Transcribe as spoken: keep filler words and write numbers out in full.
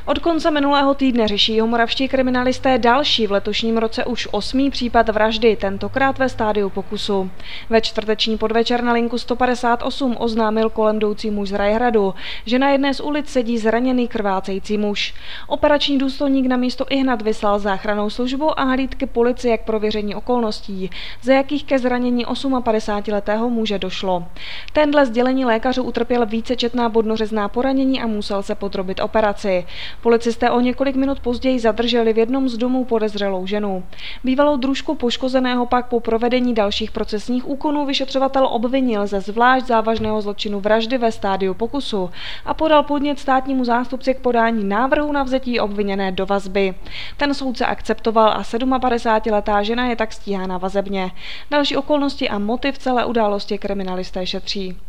Od konce minulého týdne řeší jihomoravští kriminalisté další v letošním roce už osmý případ vraždy, tentokrát ve stádiu pokusu. Ve čtvrteční podvečer na linku sto padesát osm oznámil kolem jdoucí muž z Rajhradu, že na jedné z ulic sedí zraněný krvácející muž. Operační důstojník na místo ihned vyslal záchrannou službu a hlídky policie k prověření okolností, za jakých ke zranění padesátiosmiletého muže došlo. Ten dle sdělení lékařů utrpěl vícečetná bodnořezná poranění a musel se podrobit operaci. Policisté o několik minut později zadrželi v jednom z domů podezřelou ženu. Bývalou družku poškozeného pak po provedení dalších procesních úkonů vyšetřovatel obvinil ze zvlášť závažného zločinu vraždy ve stádiu pokusu a podal podnět státnímu zástupci k podání návrhu na vzetí obviněné do vazby. Ten soudce akceptoval a padesátisedmiletá žena je tak stíhána vazebně. Další okolnosti a motiv celé události kriminalisté šetří.